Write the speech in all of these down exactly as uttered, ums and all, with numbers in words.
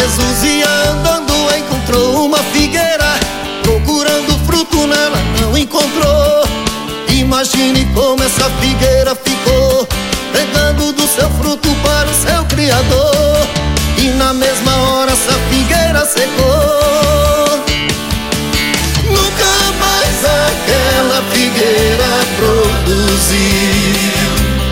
Jesus ia andando, encontrou uma figueira, procurando fruto nela não encontrou. Imagine como essa figueira ficou, pegando do seu fruto para o seu Criador. E na mesma hora essa figueira secou. Nunca mais aquela figueira produziu.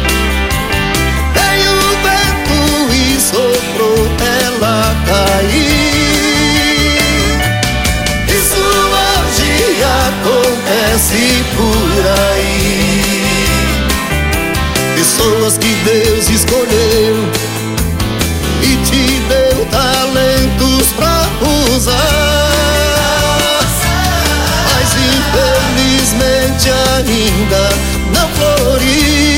Veio o vento e soprou, ela caiu. Isso hoje acontece por aí. Pessoas que Deus escolheu e te deu talentos pra usar, mas infelizmente ainda não floriu.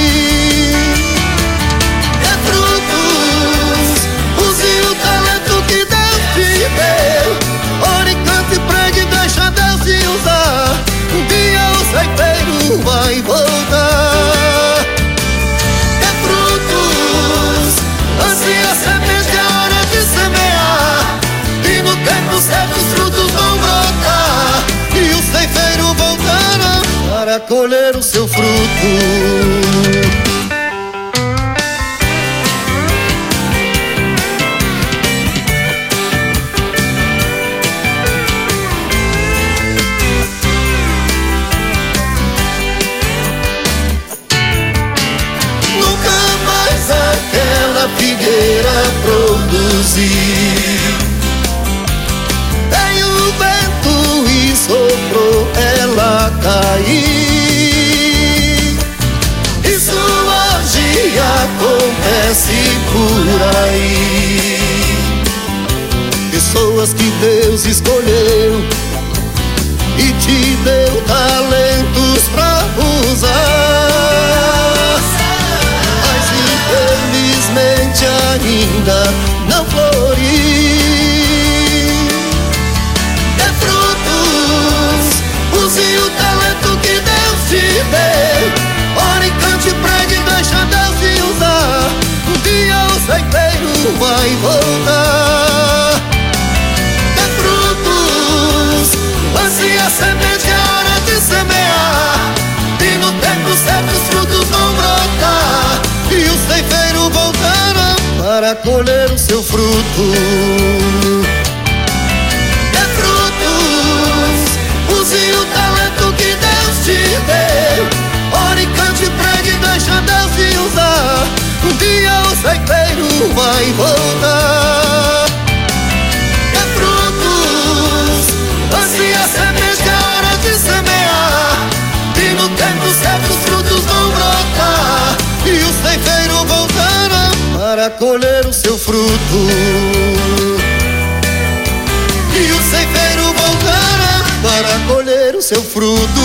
É frutos, use o talento que Deus te deu. Ore, cante, pregue e deixa Deus te usar. Um dia o ceifeiro vai voltar. É frutos, lance a semente, é hora de semear. E no tempo certo os frutos vão brotar. E o ceifeiro voltará para colher o seu fruto. Aquela figueira produziu. Veio o vento e soprou, ela caiu. Isso hoje acontece por aí. Pessoas que Deus escolheu e te deu talentos pra usar, infelizmente ainda não floriu. É frutos, use o talento que Deus te deu. Ore, cante, pregue e deixa Deus te usar. Um dia o ceifeiro vai voltar. É frutos, lance a semente, é hora de semear. E no tempo certo os frutos vão brotar. E o ceifeiro voltará para colher o seu fruto. É frutos, use o talento que Deus te deu. Ore, cante, pregue e deixa Deus te usar. Um dia o ceifeiro vai voltar. É frutos, lance a semente, é hora de semear. E no tempo certo os frutos vão brotar. E o ceifeiro voltará para colher o seu fruto. E o ceifeiro voltará para colher o seu fruto.